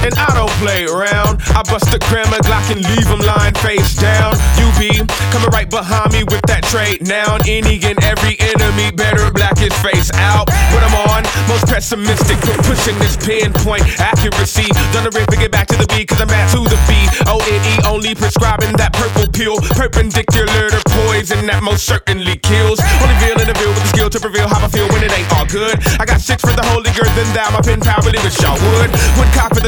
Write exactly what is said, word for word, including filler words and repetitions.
and I don't play around. I bust a grammar Glock and leave him lying face down. You be coming right behind me with that trait now. Any and every enemy better black his face out. What I'm on, most pessimistic, pushing this pinpoint accuracy. Done a rip and get back to the beat, cause I'm back to the B O N E, only prescribing that purple pill, perpendicular to poison that most certainly kills. Only veil in the veil with the skill to reveal how I feel when it ain't all good. I got six for the holy girl, then thou, my pen power, believe it, y'all would. Would cock for the